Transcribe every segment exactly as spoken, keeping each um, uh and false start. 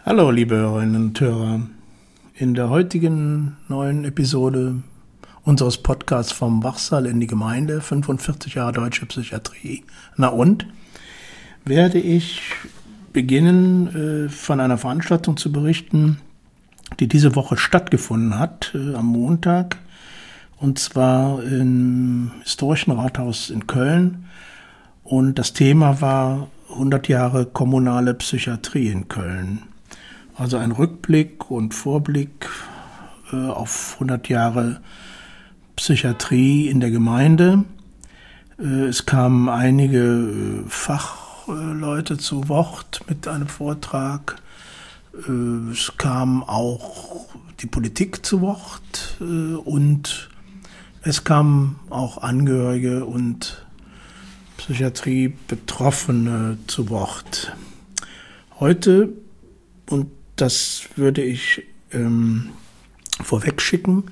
Hallo liebe Hörerinnen und Hörer, in der heutigen neuen Episode unseres Podcasts vom Wachsaal in die Gemeinde, fünfundvierzig Jahre Deutsche Psychiatrie. Na und? Werde ich beginnen, äh, von einer Veranstaltung zu berichten, die diese Woche stattgefunden hat, äh, am Montag, und zwar im Historischen Rathaus in Köln. Und das Thema war hundert Jahre kommunale Psychiatrie in Köln. Also ein Rückblick und Vorblick äh, auf hundert Jahre Psychiatrie in der Gemeinde. Äh, es kamen einige äh, Fachleute zu Wort mit einem Vortrag. Äh, es kam auch die Politik zu Wort äh, und es kamen auch Angehörige und Psychiatrie-Betroffene zu Wort. Heute, und das würde ich ähm, vorweg schicken,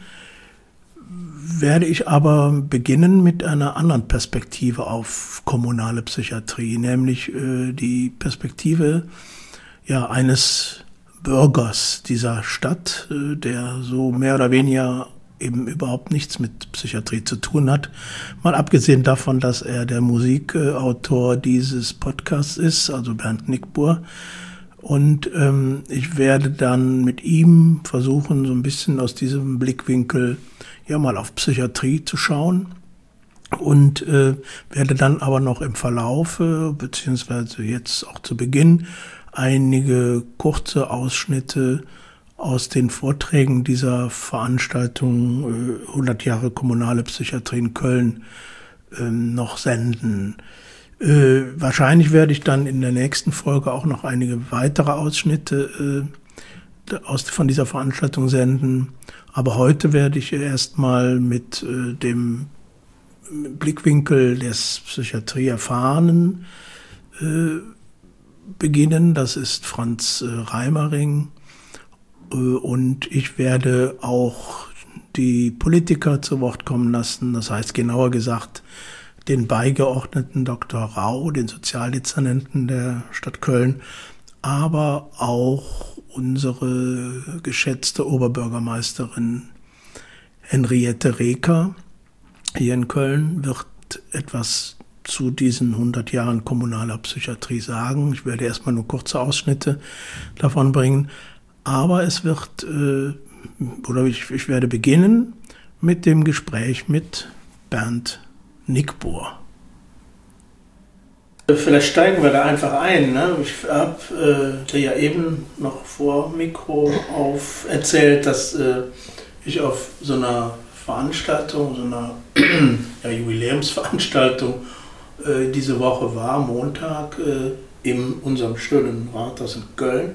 werde ich aber beginnen mit einer anderen Perspektive auf kommunale Psychiatrie, nämlich äh, die Perspektive ja, eines Bürgers dieser Stadt, äh, der so mehr oder weniger eben überhaupt nichts mit Psychiatrie zu tun hat. Mal abgesehen davon, dass er der Musikautor dieses Podcasts ist, also Bernd Nickbohr. Und ähm, ich werde dann mit ihm versuchen, so ein bisschen aus diesem Blickwinkel ja mal auf Psychiatrie zu schauen. Und äh, werde dann aber noch im Verlauf, äh, beziehungsweise jetzt auch zu Beginn, einige kurze Ausschnitte aus den Vorträgen dieser Veranstaltung äh, hundert Jahre kommunale Psychiatrie in Köln äh, noch senden. Äh, wahrscheinlich werde ich dann in der nächsten Folge auch noch einige weitere Ausschnitte äh, aus, von dieser Veranstaltung senden. Aber heute werde ich erstmal mit äh, dem Blickwinkel des Psychiatrieerfahrenen äh, beginnen. Das ist Franz äh, Reimering. Und ich werde auch die Politiker zu Wort kommen lassen, das heißt genauer gesagt den Beigeordneten Doktor Rau, den Sozialdezernenten der Stadt Köln, aber auch unsere geschätzte Oberbürgermeisterin Henriette Reker hier in Köln wird etwas zu diesen hundert Jahren kommunaler Psychiatrie sagen. Ich werde erstmal nur kurze Ausschnitte davon bringen. Aber es wird, äh, oder ich, ich werde beginnen mit dem Gespräch mit Bernd Nickbohr. Vielleicht steigen wir da einfach ein. Ne? Ich habe äh, dir ja eben noch vor Mikro auf erzählt, dass äh, ich auf so einer Veranstaltung, so einer ja, Jubiläumsveranstaltung äh, diese Woche war, Montag, äh, in unserem schönen Rathaus in Köln.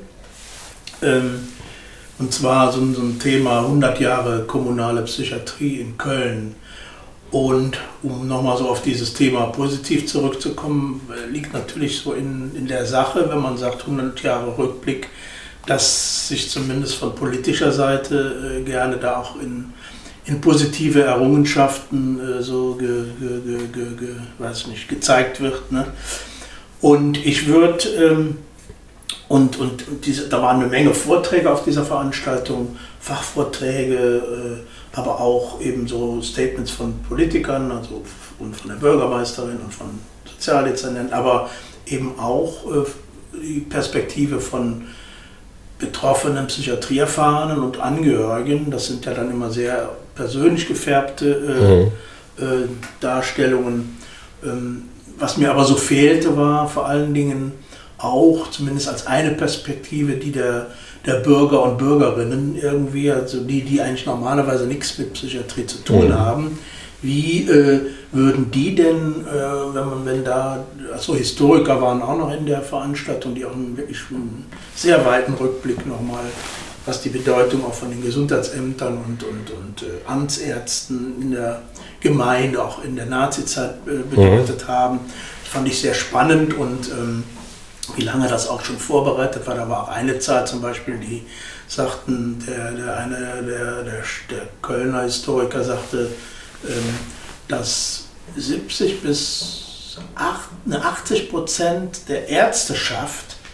Und zwar so ein Thema hundert Jahre kommunale Psychiatrie in Köln. Und um nochmal so auf dieses Thema positiv zurückzukommen, liegt natürlich so in, in der Sache, wenn man sagt hundert Jahre Rückblick, dass sich zumindest von politischer Seite äh, gerne da auch in, in positive Errungenschaften äh, so ge, ge, ge, ge, ge, weiß nicht, gezeigt wird. Ne? Und ich würde... Ähm, Und, und, und diese, da waren eine Menge Vorträge auf dieser Veranstaltung, Fachvorträge, äh, aber auch eben so Statements von Politikern, also und von der Bürgermeisterin und von Sozialdezernenten, aber eben auch äh, die Perspektive von betroffenen Psychiatrieerfahrenen und Angehörigen. Das sind ja dann immer sehr persönlich gefärbte äh, mhm. äh, Darstellungen. Ähm, was mir aber so fehlte, war vor allen Dingen auch, zumindest als eine Perspektive, die der, der Bürger und Bürgerinnen irgendwie, also die, die eigentlich normalerweise nichts mit Psychiatrie zu tun mhm. haben, wie äh, würden die denn, äh, wenn man, wenn da, also Historiker waren auch noch in der Veranstaltung, die auch einen wirklich einen sehr weiten Rückblick nochmal, was die Bedeutung auch von den Gesundheitsämtern und, und, und äh, Amtsärzten in der Gemeinde, auch in der Nazizeit äh, bedeutet mhm. haben. Das fand ich sehr spannend und ähm, wie lange das auch schon vorbereitet war. Da war auch eine Zahl zum Beispiel, die sagten, der, der eine der, der, der Kölner Historiker sagte, ähm, dass siebzig bis achtzig Prozent der Ärzteschaft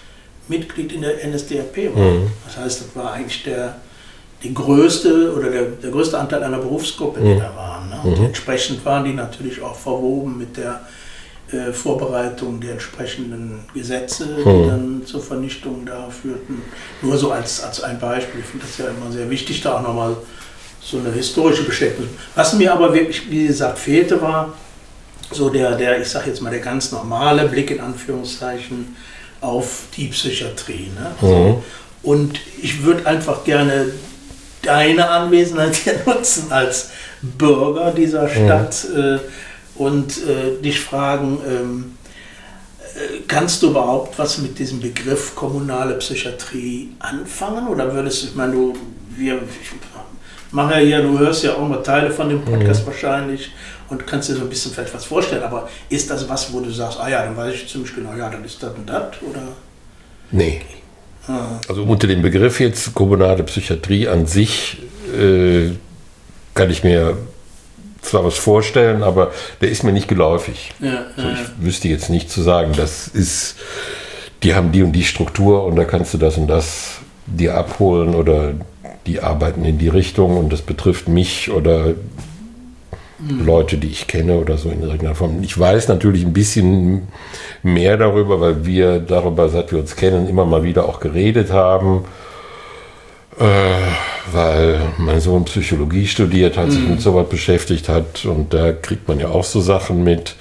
Mitglied in der N S D A P war. Mhm. Das heißt, das war eigentlich der, die größte oder der, der größte Anteil einer Berufsgruppe, die mhm. da waren. Ne? Und mhm. entsprechend waren die natürlich auch verwoben mit der äh, Vorbereitung der entsprechenden Gesetze, mhm. die dann zur Vernichtung da führten. Nur so als, als ein Beispiel. Ich finde das ja immer sehr wichtig, da auch nochmal so eine historische Bestätigung. Was mir aber wirklich, wie gesagt, fehlte, war so der, der ich sage jetzt mal, der ganz normale Blick in Anführungszeichen auf die Psychiatrie. Ne? Also, mhm. Und ich würde einfach gerne deine Anwesenheit hier nutzen als Bürger dieser Stadt mhm. äh, und äh, dich fragen, ähm, äh, kannst du überhaupt was mit diesem Begriff kommunale Psychiatrie anfangen? Oder würdest du, ich meine, du, wir, ich mache ja hier, du hörst ja auch mal Teile von dem Podcast mhm. wahrscheinlich und kannst dir so ein bisschen vielleicht was vorstellen, aber ist das was, wo du sagst, ah ja, dann weiß ich ziemlich genau, ja, dann ist das und das, oder? Nee. Ah. Also unter dem Begriff jetzt kommunale Psychiatrie an sich äh, kann ich mir zwar was vorstellen, aber der ist mir nicht geläufig. Ja, also ich ja. wüsste jetzt nicht zu sagen, das ist, die haben die und die Struktur und da kannst du das und das dir abholen oder die arbeiten in die Richtung und das betrifft mich oder mhm. Leute, die ich kenne oder so in irgendeiner Form. Ich weiß natürlich ein bisschen mehr darüber, weil wir darüber, seit wir uns kennen, immer mal wieder auch geredet haben, äh, weil mein Sohn Psychologie studiert hat, mhm. sich mit sowas beschäftigt hat und da kriegt man ja auch so Sachen mit.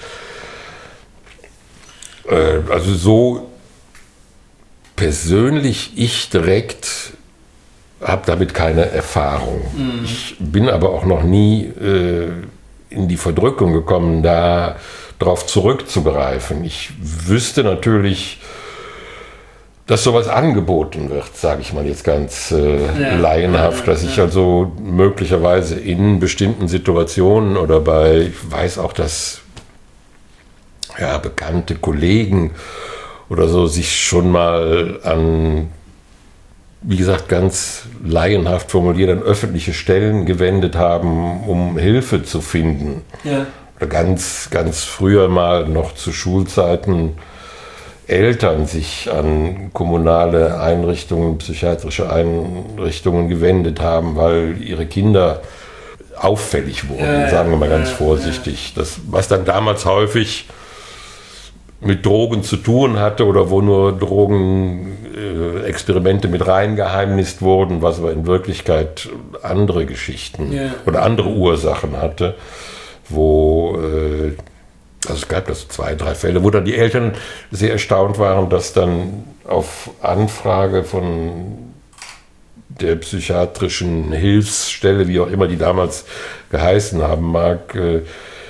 Äh, also so persönlich, ich direkt habe damit keine Erfahrung. Mhm. Ich bin aber auch noch nie äh, in die Verdrückung gekommen, da darauf zurückzugreifen. Ich wüsste natürlich, dass sowas angeboten wird, sage ich mal jetzt ganz äh, ja, laienhaft, ja, dass ja. ich also möglicherweise in bestimmten Situationen oder bei, ich weiß auch, dass ja, bekannte Kollegen oder so sich schon mal an, wie gesagt, ganz laienhaft formuliert, an öffentliche Stellen gewendet haben, um Hilfe zu finden. Ja. Oder ganz, ganz früher mal noch zu Schulzeiten Eltern sich an kommunale Einrichtungen, psychiatrische Einrichtungen gewendet haben, weil ihre Kinder auffällig wurden, ja, sagen wir mal ganz ja, vorsichtig. Ja. Das, was dann damals häufig mit Drogen zu tun hatte oder wo nur Drogenexperimente äh, mit reingeheimnist wurden, was aber in Wirklichkeit andere Geschichten yeah. oder andere Ursachen hatte, wo, äh, also es gab das zwei, drei Fälle, wo dann die Eltern sehr erstaunt waren, dass dann auf Anfrage von der psychiatrischen Hilfsstelle, wie auch immer die damals geheißen haben mag, äh,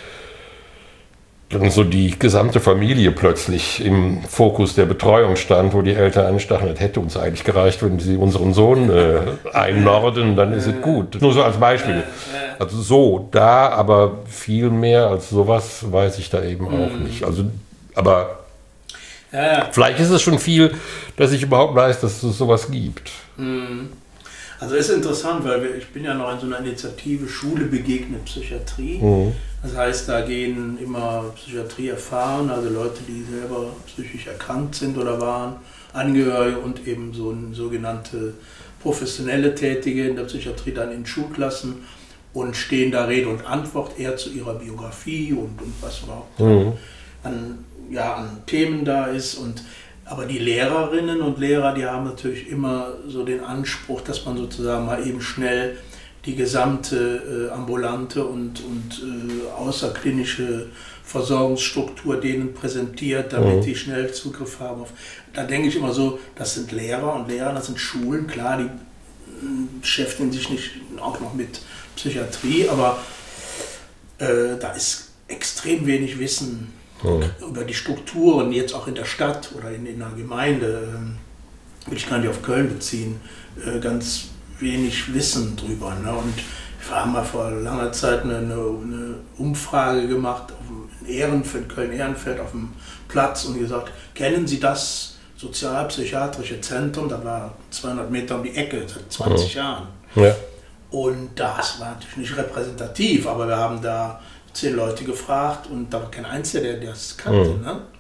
dann so die gesamte Familie plötzlich im Fokus der Betreuung stand, wo die Eltern anstachen, das hätte uns eigentlich gereicht, wenn sie unseren Sohn äh, einnorden, dann ist es gut. Nur so als Beispiel. Also so, da, aber viel mehr als sowas weiß ich da eben auch nicht. Also, aber ja, ja. Vielleicht ist es schon viel, dass ich überhaupt weiß, dass es sowas gibt. Also ist interessant, weil wir, ich bin ja noch in so einer Initiative Schule begegnet Psychiatrie. Mhm. Das heißt, da gehen immer Psychiatrie erfahren, also Leute, die selber psychisch erkrankt sind oder waren, Angehörige und eben so ein sogenannte professionelle Tätige in der Psychiatrie dann in Schulklassen und stehen da Rede und Antwort eher zu ihrer Biografie und, und was überhaupt mhm. an, ja, an Themen da ist. Und aber die Lehrerinnen und Lehrer, die haben natürlich immer so den Anspruch, dass man sozusagen mal eben schnell die gesamte äh, ambulante und, und äh, außerklinische Versorgungsstruktur denen präsentiert, damit mhm. die schnell Zugriff haben. Auf, da denke ich immer so, das sind Lehrer und Lehrer, das sind Schulen, klar, die äh, beschäftigen sich nicht auch noch mit Psychiatrie, aber äh, da ist extrem wenig Wissen mhm. über die Strukturen, jetzt auch in der Stadt oder in, in einer Gemeinde, äh, will ich gar nicht auf Köln beziehen, äh, ganz wenig Wissen drüber. Ne? Und wir haben mal vor langer Zeit eine, eine, eine Umfrage gemacht auf dem Ehrenfeld, Köln-Ehrenfeld auf dem Platz und gesagt, kennen Sie das sozialpsychiatrische Zentrum? Da war zweihundert Meter um die Ecke, seit zwanzig mhm. Jahren. Ja. Und das war natürlich nicht repräsentativ, aber wir haben da zehn Leute gefragt und da war kein Einziger, der das kannte. Mhm. Ne?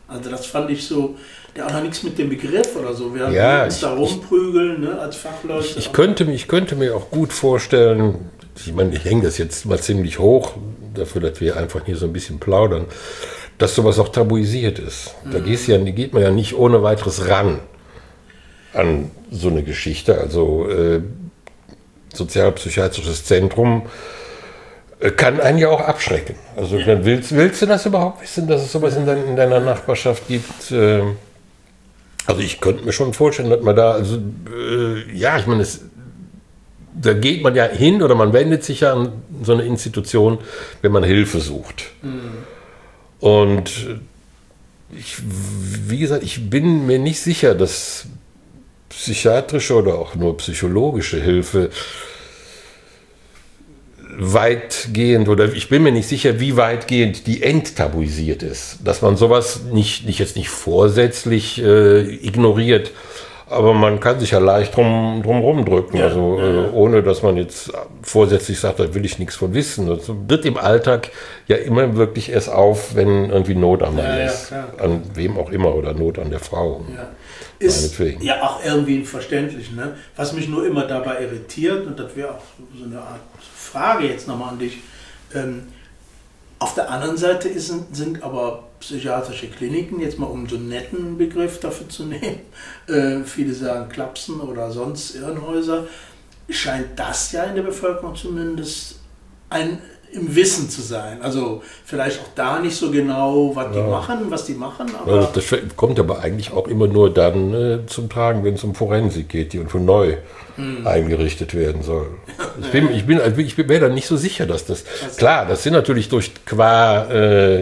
Also das fand ich so, der hat auch nichts mit dem Begriff oder so. Wir ja, uns ich, da rumprügeln, ne, als Fachleute. Ich, ich, könnte, ich könnte mir auch gut vorstellen, ich meine, ich hänge das jetzt mal ziemlich hoch, dafür, dass wir einfach hier so ein bisschen plaudern, dass sowas auch tabuisiert ist. Mhm. Da gehst ja, geht man ja nicht ohne weiteres ran an so eine Geschichte. Also äh, sozialpsychiatrisches Zentrum äh, kann einen ja auch abschrecken. Also dann willst, willst du das überhaupt wissen, dass es sowas in, dein, in deiner Nachbarschaft gibt? Äh, also ich könnte mir schon vorstellen, dass man da, also äh, ja, ich meine, es, da geht man ja hin oder man wendet sich ja an so eine Institution, wenn man Hilfe sucht. Mhm. Und ich, wie gesagt, ich bin mir nicht sicher, dass psychiatrische oder auch nur psychologische Hilfe weitgehend, oder ich bin mir nicht sicher, wie weitgehend die enttabuisiert ist. Dass man sowas nicht, nicht jetzt nicht vorsätzlich äh, ignoriert, aber man kann sich ja leicht drum, drum rumdrücken, ja, also ja. Äh, ohne dass man jetzt vorsätzlich sagt, da will ich nichts von wissen. Das tritt im Alltag ja immer wirklich erst auf, wenn irgendwie Not am Mann ja, ist. Ja, an wem auch immer, oder Not an der Frau. Ja. Ist ja auch irgendwie verständlich. Ne? Was mich nur immer dabei irritiert, und das wäre auch so eine Art Frage jetzt nochmal an dich, ähm, auf der anderen Seite ist, sind aber psychiatrische Kliniken, jetzt mal um so einen netten Begriff dafür zu nehmen, äh, viele sagen Klapsen oder sonst Irrenhäuser, scheint das ja in der Bevölkerung zumindest ein, im Wissen zu sein. Also vielleicht auch da nicht so genau, was ja. die machen, was die machen. Aber ja, das kommt aber eigentlich auch immer nur dann äh, zum Tragen, wenn es um Forensik geht, die und von neu hm. eingerichtet werden soll. Ich bin, ich bin, ich bin mir da nicht so sicher, dass das, das klar, das sind natürlich durch qua äh,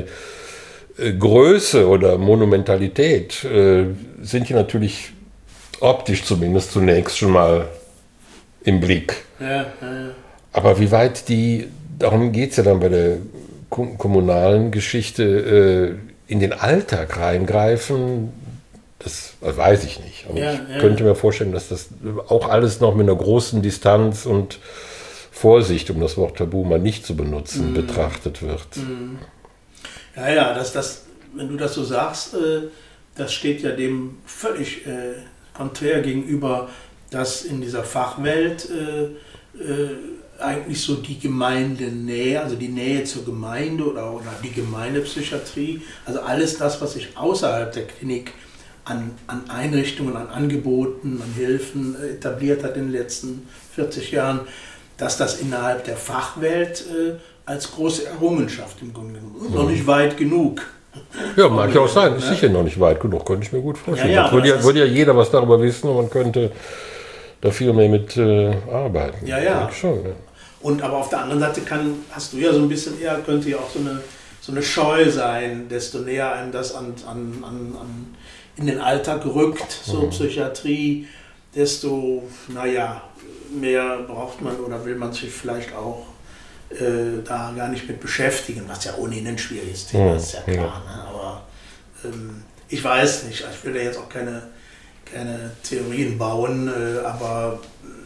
Größe oder Monumentalität äh, sind die natürlich optisch zumindest zunächst schon mal im Blick. Ja, ja, ja. Aber wie weit die, darum geht es ja dann bei der kommunalen Geschichte, äh, in den Alltag reingreifen, das weiß ich nicht. Aber ja, ich ja. könnte mir vorstellen, dass das auch alles noch mit einer großen Distanz und Vorsicht, um das Wort Tabu mal nicht zu benutzen, mm. betrachtet wird. Mm. Ja, ja, das, das, wenn du das so sagst, äh, das steht ja dem völlig äh, konträr gegenüber, dass in dieser Fachwelt äh, äh, eigentlich so die Gemeindenähe, also die Nähe zur Gemeinde oder, oder die Gemeindepsychiatrie, also alles das, was sich außerhalb der Klinik an, an Einrichtungen, an Angeboten, an Hilfen äh, etabliert hat in den letzten vierzig Jahren, dass das innerhalb der Fachwelt äh, als große Errungenschaft im Grunde genommen, noch nicht weit genug. Ja, mag ja auch sein, ist ne? sicher noch nicht weit genug, könnte ich mir gut vorstellen. Ja, ja, würde, ja, würde ja jeder was darüber wissen und man könnte da viel mehr mit äh, arbeiten. Ja, ja. Schon, ja. Und aber auf der anderen Seite kann, hast du ja so ein bisschen eher, könnte ja auch so eine, so eine Scheu sein, desto näher einem das an, an, an, an in den Alltag rückt, so mhm. Psychiatrie, desto, naja, mehr braucht man oder will man sich vielleicht auch äh, da gar nicht mit beschäftigen, was ja ohnehin ein schwieriges Thema mhm. ist, ja klar. Ja. Ne? Aber ähm, ich weiß nicht, ich will da jetzt auch keine, keine Theorien bauen, äh, aber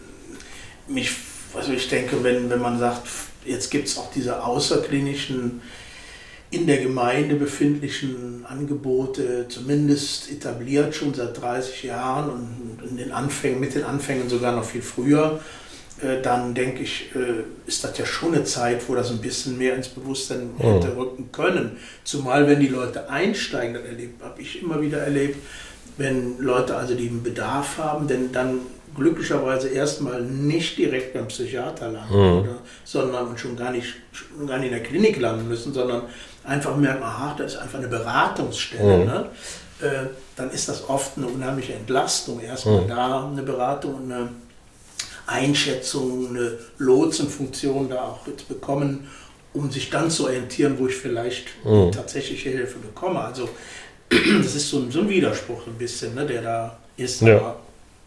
mich, also ich denke, wenn, wenn man sagt, jetzt gibt es auch diese außerklinischen, in der Gemeinde befindlichen Angebote, zumindest etabliert schon seit dreißig Jahren und in den Anfängen, mit den Anfängen sogar noch viel früher, äh, dann denke ich, äh, ist das ja schon eine Zeit, wo das ein bisschen mehr ins Bewusstsein oh. hätte rücken können. Zumal wenn die Leute einsteigen, das erlebt, habe ich immer wieder erlebt, wenn Leute also den Bedarf haben, denn dann glücklicherweise erstmal nicht direkt beim Psychiater landen, mhm. oder, sondern und schon gar nicht, schon gar nicht in der Klinik landen müssen, sondern einfach merken, aha, das ist einfach eine Beratungsstelle. Mhm. Ne? Äh, dann ist das oft eine unheimliche Entlastung, erstmal mhm. da eine Beratung und eine Einschätzung, eine Lotsenfunktion da auch zu bekommen, um sich dann zu orientieren, wo ich vielleicht mhm. tatsächliche Hilfe bekomme. Also das ist so ein, so ein Widerspruch ein bisschen, ne, der da ist. Ja. Aber,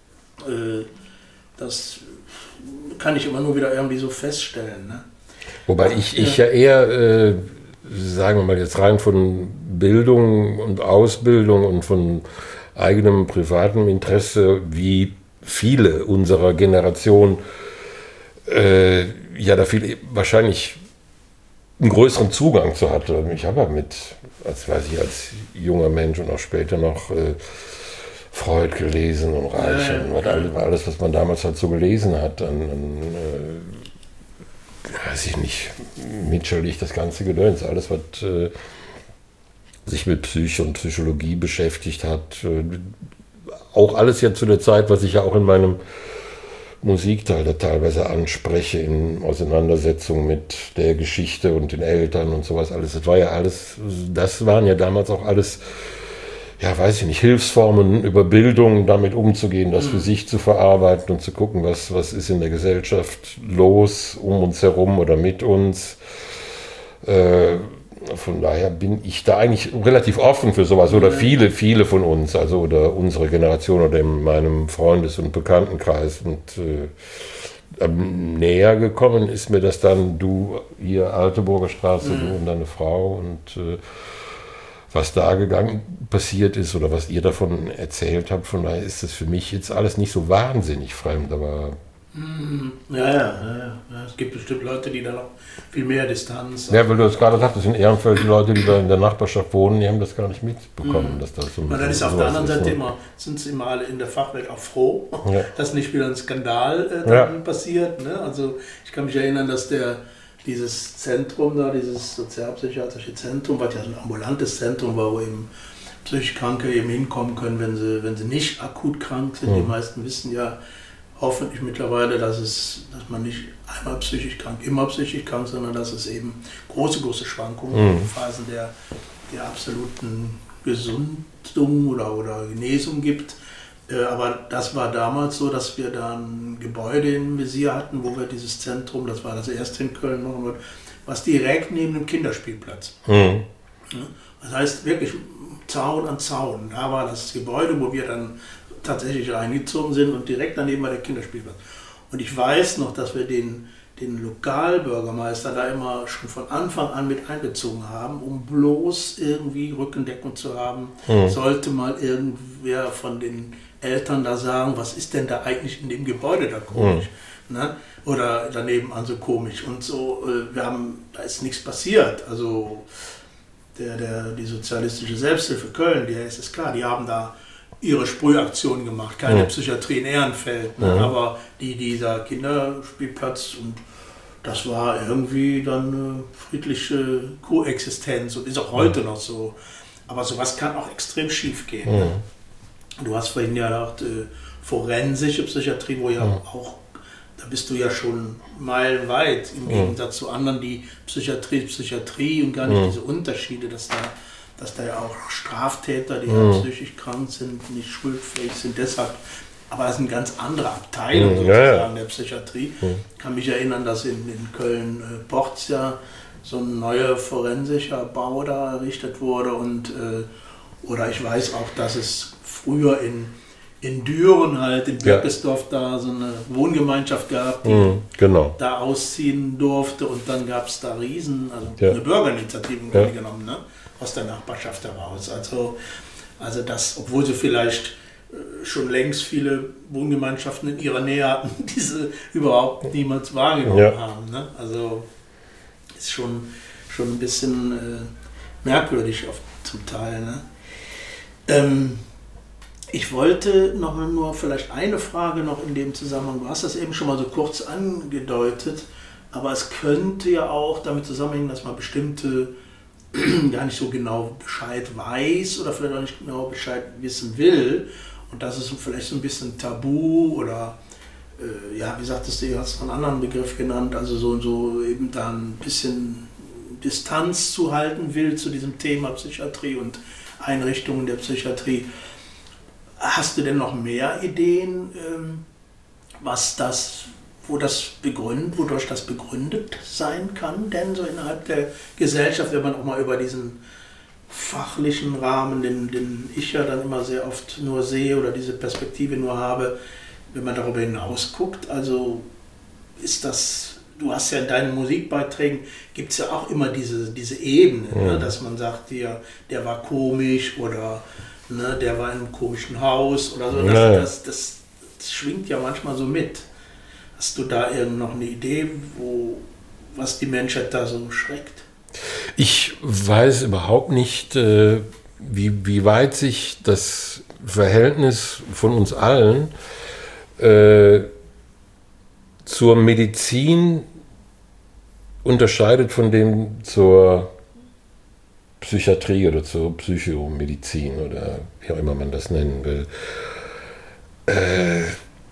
äh, das kann ich immer nur wieder irgendwie so feststellen. Ne? Wobei ich, ich ja eher, äh, sagen wir mal jetzt rein von Bildung und Ausbildung und von eigenem privatem Interesse, wie viele unserer Generation äh, ja da viel wahrscheinlich einen größeren Zugang zu hatte. Ich habe ja mit als, weiß ich, als junger Mensch und auch später noch äh, Freud gelesen und Reich ja, und alles, alles, was man damals halt so gelesen hat. An, an äh, weiß ich nicht, Mitscherlich, das ganze Gedöns, alles, was äh, sich mit Psyche und Psychologie beschäftigt hat. Äh, auch alles ja zu der Zeit, was ich ja auch in meinem Musikteil da teilweise anspreche, in Auseinandersetzung mit der Geschichte und den Eltern und sowas alles. Das war ja alles, das waren ja damals auch alles, ja, weiß ich nicht, Hilfsformen über Bildung, damit umzugehen, das für sich zu verarbeiten und zu gucken, was, was ist in der Gesellschaft los, um uns herum oder mit uns. Äh, Von daher bin ich da eigentlich relativ offen für sowas oder viele, viele von uns, also oder unsere Generation oder in meinem Freundes- und Bekanntenkreis. Und äh, näher gekommen ist mir das dann, du hier Altenburger Straße, mhm. du und deine Frau und äh, was da gegangen passiert ist oder was ihr davon erzählt habt. Von daher ist das für mich jetzt alles nicht so wahnsinnig fremd, aber Ja, ja, ja, ja, es gibt bestimmt Leute, die da noch viel mehr Distanz haben. Ja, weil du das gerade sagtest, in Ehrenfeld, die Leute, die da in der Nachbarschaft wohnen, die haben das gar nicht mitbekommen. Mhm. Dass das so und dann ist auf der anderen Seite immer, sind sie immer alle in der Fachwelt auch froh, ja. dass nicht wieder ein Skandal äh, dann ja. passiert. Ne? Also ich kann mich erinnern, dass der dieses Zentrum da, dieses sozialpsychiatrische Zentrum, was ja so ein ambulantes Zentrum war, wo eben psychisch Kranke eben hinkommen können, wenn sie, wenn sie nicht akut krank sind. Mhm. Die meisten wissen ja hoffentlich mittlerweile, dass, es, dass man nicht einmal psychisch krank, immer psychisch krank, sondern dass es eben große, große Schwankungen, mhm. Phasen der, der absoluten Gesundung oder, oder Genesung gibt. Äh, aber das war damals so, dass wir da ein Gebäude im Visier hatten, wo wir dieses Zentrum, das war das erste in Köln, machen wollten, was direkt neben dem Kinderspielplatz. Mhm. Ja, das heißt wirklich Zaun an Zaun. Da war das Gebäude, wo wir dann tatsächlich reingezogen sind und direkt daneben war der Kinderspielplatz. Und ich weiß noch, dass wir den, den Lokalbürgermeister da immer schon von Anfang an mit einbezogen haben, um bloß irgendwie Rückendeckung zu haben. Mhm. Sollte mal irgendwer von den Eltern da sagen, was ist denn da eigentlich in dem Gebäude da komisch? Mhm. Ne? Oder daneben an so komisch. Und so, wir haben, da ist nichts passiert. Also der, der, die sozialistische Selbsthilfe Köln, die ist es klar, die haben da ihre Sprühaktion gemacht, keine ja. Psychiatrie in Ehrenfeld, ne? Ja. Aber die, dieser Kinderspielplatz, und das war irgendwie dann eine friedliche Koexistenz und ist auch heute ja. noch so. Aber sowas kann auch extrem schief gehen. Ja. Ne? Du hast vorhin ja gesagt, äh, forensische Psychiatrie, wo ja, ja auch, da bist du ja schon meilenweit im ja. Gegensatz zu anderen, die Psychiatrie, Psychiatrie und gar nicht ja. diese Unterschiede, dass da dass da ja auch Straftäter, die mhm. ja psychisch krank sind, nicht schuldfähig sind, deshalb, aber das ist eine ganz andere Abteilung mhm. sozusagen ja, ja. der Psychiatrie. Mhm. Ich kann mich erinnern, dass in, in Köln-Porz äh, ja so ein neuer forensischer Bau da errichtet wurde und äh, oder ich weiß auch, dass es früher in, in Düren halt, in Birkesdorf ja. da so eine Wohngemeinschaft gab, die mhm, genau. da ausziehen durfte und dann gab es da Riesen, also ja. eine Bürgerinitiative im Grunde ja. genommen, ne? Aus der Nachbarschaft heraus. Also, also das, obwohl sie vielleicht äh, schon längst viele Wohngemeinschaften in ihrer Nähe hatten, diese überhaupt niemals wahrgenommen ja. haben. Ne? Also ist schon, schon ein bisschen äh, merkwürdig auf, zum Teil. Ne? Ähm, ich wollte noch nur vielleicht eine Frage noch in dem Zusammenhang, du hast das eben schon mal so kurz angedeutet, aber es könnte ja auch damit zusammenhängen, dass man bestimmte gar nicht so genau Bescheid weiß oder vielleicht auch nicht genau Bescheid wissen will und das ist vielleicht so ein bisschen Tabu oder äh, ja, wie sagtest du, du hast einen anderen Begriff genannt, also so, so eben da ein bisschen Distanz zu halten will zu diesem Thema Psychiatrie und Einrichtungen der Psychiatrie. Hast du denn noch mehr Ideen, ähm, was das wo das begründet, wodurch das begründet sein kann, denn so innerhalb der Gesellschaft, wenn man auch mal über diesen fachlichen Rahmen, den, den ich ja dann immer sehr oft nur sehe oder diese Perspektive nur habe, wenn man darüber hinaus guckt, also ist das, du hast ja in deinen Musikbeiträgen, gibt es ja auch immer diese, diese Ebene, ja. ne, dass man sagt, der, der war komisch oder ne, der war in einem komischen Haus oder so, das, ja. das, das, das schwingt ja manchmal so mit. Hast du da irgend noch eine Idee, wo, was die Menschheit da so schreckt? Ich weiß überhaupt nicht, äh, wie, wie weit sich das Verhältnis von uns allen äh, zur Medizin unterscheidet von dem zur Psychiatrie oder zur Psychomedizin oder wie auch immer man das nennen will. Äh,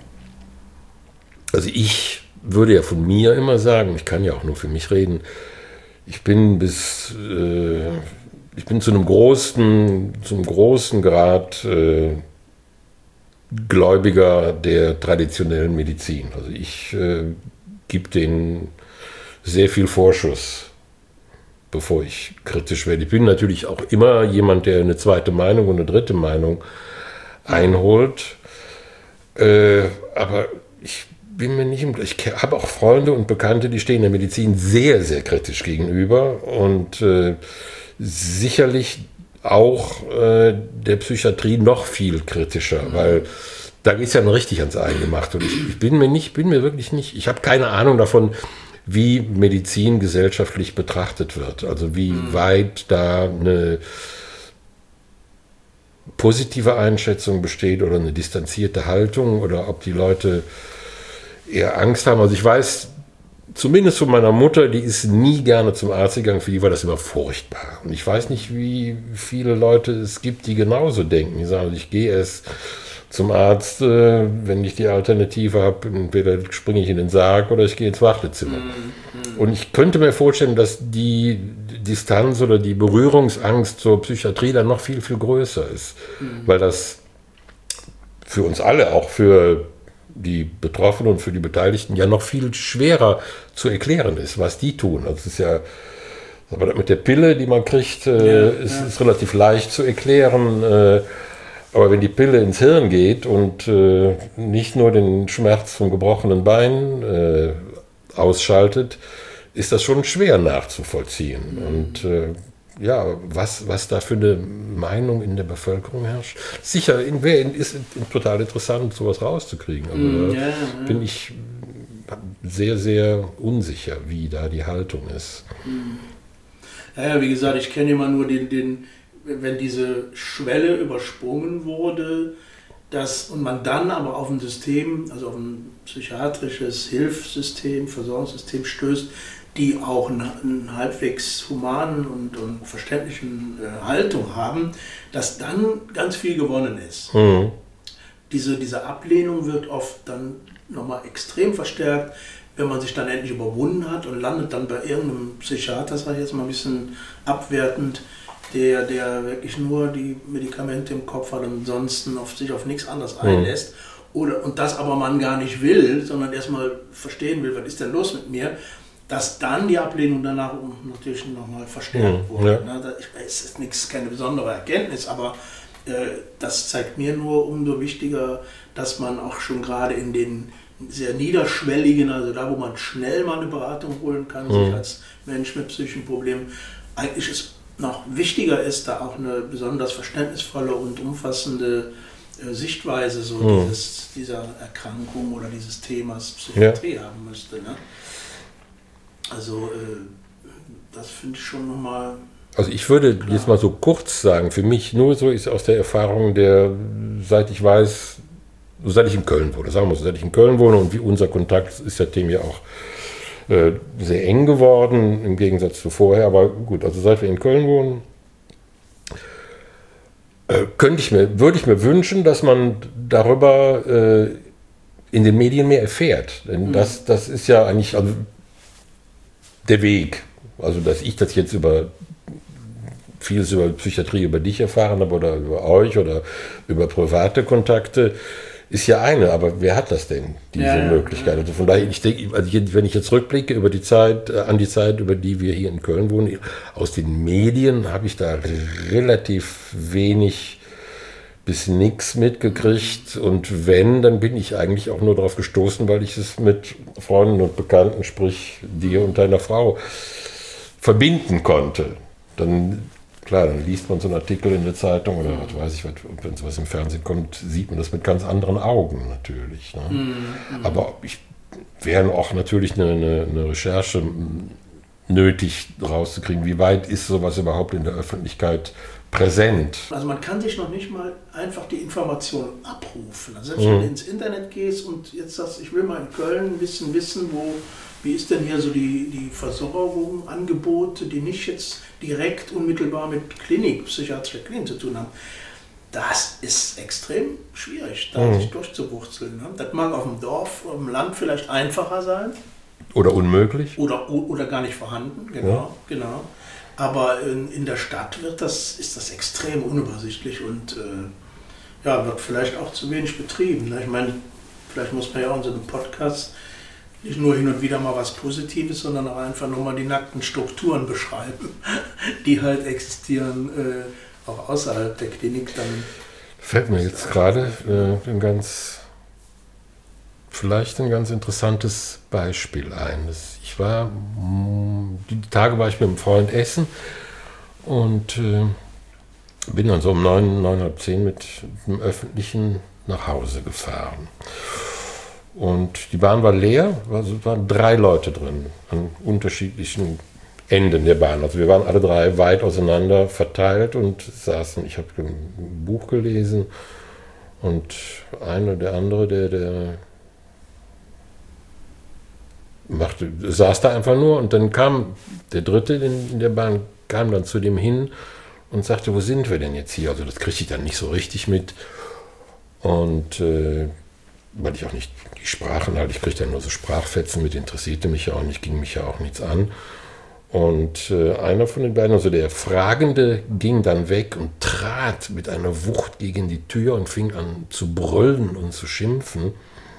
also ich würde ja von mir immer sagen, ich kann ja auch nur für mich reden, ich bin bis, äh, ich bin zu einem großen, zum großen Grad äh, Gläubiger der traditionellen Medizin. Also ich äh, gebe denen sehr viel Vorschuss, bevor ich kritisch werde. Ich bin natürlich auch immer jemand, der eine zweite Meinung und eine dritte Meinung einholt. Äh, aber ich bin mir nicht, ich habe auch Freunde und Bekannte, die stehen der Medizin sehr, sehr kritisch gegenüber und äh, sicherlich auch äh, der Psychiatrie noch viel kritischer, mhm. weil da geht es ja noch richtig ans Eingemachte. Und ich, ich bin mir nicht, bin mir wirklich nicht, ich habe keine Ahnung davon, wie Medizin gesellschaftlich betrachtet wird. Also wie mhm. weit da eine positive Einschätzung besteht oder eine distanzierte Haltung oder ob die Leute eher Angst haben. Also ich weiß, zumindest von meiner Mutter, die ist nie gerne zum Arzt gegangen, für die war das immer furchtbar. Und ich weiß nicht, wie viele Leute es gibt, die genauso denken. Die sagen, ich gehe erst zum Arzt, äh, wenn ich die Alternative habe, entweder springe ich in den Sarg oder ich gehe ins Wartezimmer. Mhm. Und ich könnte mir vorstellen, dass die Distanz oder die Berührungsangst zur Psychiatrie dann noch viel, viel größer ist. Mhm. Weil das für uns alle, auch für die Betroffenen und für die Beteiligten, ja noch viel schwerer zu erklären ist, was die tun. Also es ist ja, aber mit der Pille, die man kriegt, äh, ja, ist es ja. relativ leicht zu erklären. Äh, aber wenn die Pille ins Hirn geht und äh, nicht nur den Schmerz vom gebrochenen Bein äh, ausschaltet, ist das schon schwer nachzuvollziehen. Mhm. Und äh, ja, was, was da für eine Meinung in der Bevölkerung herrscht. Sicher, in, ist total interessant, sowas rauszukriegen. Aber mm, ja, ja. bin ich sehr, sehr unsicher, wie da die Haltung ist. Ja, wie gesagt, ich kenne immer nur den, den, wenn diese Schwelle übersprungen wurde, dass, und man dann aber auf ein System, also auf ein psychiatrisches Hilfssystem, Versorgungssystem stößt, die auch eine, eine halbwegs humanen und, und verständlichen äh, Haltung haben, dass dann ganz viel gewonnen ist. Mhm. Diese, diese Ablehnung wird oft dann nochmal extrem verstärkt, wenn man sich dann endlich überwunden hat und landet dann bei irgendeinem Psychiater, sage ich jetzt mal ein bisschen abwertend, der, der wirklich nur die Medikamente im Kopf hat und ansonsten auf sich auf nichts anderes einlässt. Mhm. Oder, und das aber man gar nicht will, sondern erstmal verstehen will, was ist denn los mit mir, dass dann die Ablehnung danach natürlich nochmal verstärkt wurde. Ja. Ich weiß, es ist nichts, keine besondere Erkenntnis, aber äh, das zeigt mir nur umso wichtiger, dass man auch schon gerade in den sehr niederschwelligen, also da, wo man schnell mal eine Beratung holen kann, mhm. sich als Mensch mit psychischen Problemen, eigentlich ist noch wichtiger ist, da auch eine besonders verständnisvolle und umfassende äh, Sichtweise so mhm. dieses, dieser Erkrankung oder dieses Themas Psychiatrie ja. haben müsste. Ne? Also äh, das finde ich schon nochmal... Also ich würde klar. jetzt mal so kurz sagen, für mich nur so ist aus der Erfahrung, der, seit ich weiß, seit ich in Köln wohne, sagen wir so, seit ich in Köln wohne und wie unser Kontakt ist seitdem ja auch äh, sehr eng geworden, im Gegensatz zu vorher, aber gut, also seit wir in Köln wohnen, äh, könnte ich mir, würde ich mir wünschen, dass man darüber äh, in den Medien mehr erfährt, denn mhm. das, das ist ja eigentlich... Also, der Weg, also dass ich das jetzt über vieles über Psychiatrie über dich erfahren habe oder über euch oder über private Kontakte, ist ja eine, aber wer hat das denn, diese ja, Möglichkeit? Also von daher, ich denke, also wenn ich jetzt rückblicke über die Zeit, an die Zeit, über die wir hier in Köln wohnen, aus den Medien habe ich da relativ wenig bis nichts mitgekriegt und wenn, dann bin ich eigentlich auch nur darauf gestoßen, weil ich es mit Freunden und Bekannten, sprich dir und deiner Frau, verbinden konnte. Dann, klar, dann liest man so einen Artikel in der Zeitung oder was weiß ich, wenn sowas im Fernsehen kommt, sieht man das mit ganz anderen Augen natürlich. Ne? Mhm. Aber ich wäre auch natürlich eine, eine, eine Recherche nötig rauszukriegen. Wie weit ist sowas überhaupt in der Öffentlichkeit präsent? Also man kann sich noch nicht mal einfach die Informationen abrufen. Also selbst mhm. wenn du ins Internet gehst und jetzt sagst, ich will mal in Köln ein bisschen wissen, wo, wie ist denn hier so die, die Versorgung, Angebote, die nicht jetzt direkt unmittelbar mit Klinik, psychiatrischer Klinik zu tun haben. Das ist extrem schwierig, da mhm. sich durchzuwurzeln. Ne? Das mag auf dem Dorf, auf dem Land vielleicht einfacher sein. Oder unmöglich. Oder, oder gar nicht vorhanden, genau. Ja. genau. Aber in, in der Stadt wird das, ist das extrem unübersichtlich und äh, ja, wird vielleicht auch zu wenig betrieben. Ne? Ich meine, vielleicht muss man ja auch in so einem Podcast nicht nur hin und wieder mal was Positives, sondern auch einfach nur mal die nackten Strukturen beschreiben, die halt existieren, äh, auch außerhalb der Klinik. Dann fällt mir jetzt gerade äh, ein ganz, vielleicht ein ganz interessantes Beispiel ein. Das, ich war, die Tage war ich mit einem Freund essen und äh, bin dann so um neun, neun, halb zehn mit dem Öffentlichen nach Hause gefahren. Und die Bahn war leer, also es waren drei Leute drin, an unterschiedlichen Enden der Bahn. Also wir waren alle drei weit auseinander verteilt und saßen, ich habe ein Buch gelesen und einer, der andere, der, der machte, saß da einfach nur und dann kam der dritte in, in der Bahn, kam dann zu dem hin und sagte, wo sind wir denn jetzt hier? Also das kriegte ich dann nicht so richtig mit und äh, weil ich auch nicht die Sprachen halt, ich kriegte dann nur so Sprachfetzen mit, interessierte mich ja auch nicht, ging mich ja auch nichts an. Und äh, einer von den beiden, also der Fragende, ging dann weg und trat mit einer Wucht gegen die Tür und fing an zu brüllen und zu schimpfen.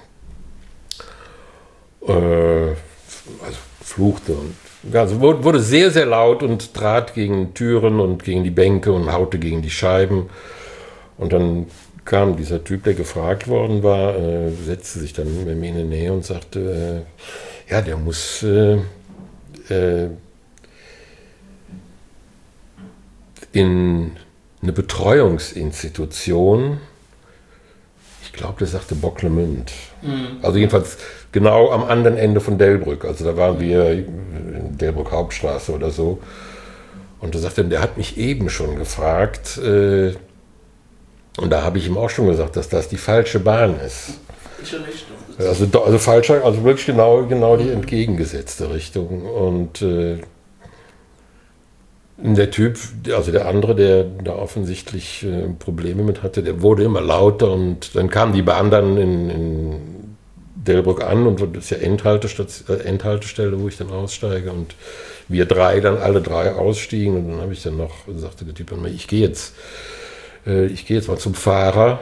Äh, also fluchte und also wurde sehr, sehr laut und trat gegen Türen und gegen die Bänke und haute gegen die Scheiben. Und dann kam dieser Typ, der gefragt worden war, äh, setzte sich dann mit mir in die Nähe und sagte, äh, ja, der muss äh, äh, in eine Betreuungsinstitution, ich glaube, der sagte Bocklemünd. Mhm. Also jedenfalls genau am anderen Ende von Delbrück. Also da waren wir in Delbrück Hauptstraße oder so. Und da sagte er, der hat mich eben schon gefragt, äh, und da habe ich ihm auch schon gesagt, dass das die falsche Bahn ist. Falsche Richtung. Also, also falscher, also wirklich genau, genau die entgegengesetzte Richtung. Und äh, der Typ, also der andere, der da offensichtlich äh, Probleme mit hatte, der wurde immer lauter und dann kam die Bahn dann in, in Delbrück an und das ist ja Endhaltestelle, äh, Endhaltestelle, wo ich dann aussteige und wir drei dann alle drei ausstiegen und dann habe ich dann noch, sagte der Typ an mir, ich gehe jetzt Ich gehe jetzt mal zum Fahrer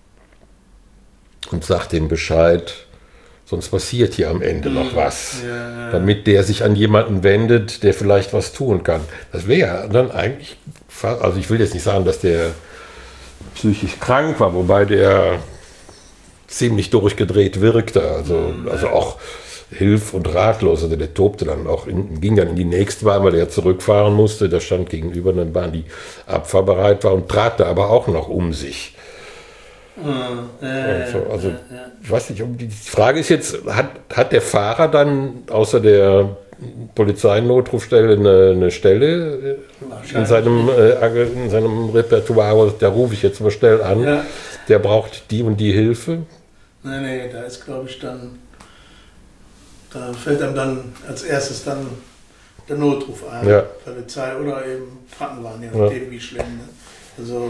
und sage dem Bescheid, sonst passiert hier am Ende noch was, ja, ja. damit der sich an jemanden wendet, der vielleicht was tun kann. Das wäre dann eigentlich, also ich will jetzt nicht sagen, dass der psychisch krank war, wobei der ziemlich durchgedreht wirkte, also, also auch hilf- und ratlos, also der tobte dann auch, in, ging dann in die nächste Bahn, weil er zurückfahren musste, da stand gegenüber eine Bahn, die abfahrbereit war und trat da aber auch noch um sich. Äh, also, also äh, äh. ich weiß nicht, die Frage ist jetzt, hat, hat der Fahrer dann außer der Polizeinotrufstelle eine, eine Stelle in seinem, äh, in seinem Repertoire, da rufe ich jetzt mal schnell an, ja. Der braucht die und die Hilfe? Nee, nee, da ist glaube ich dann Da fällt einem dann als erstes dann der Notruf ein, ja. Polizei oder eben Krankenwagen, je nachdem ja. wie schlimm. Ne? Also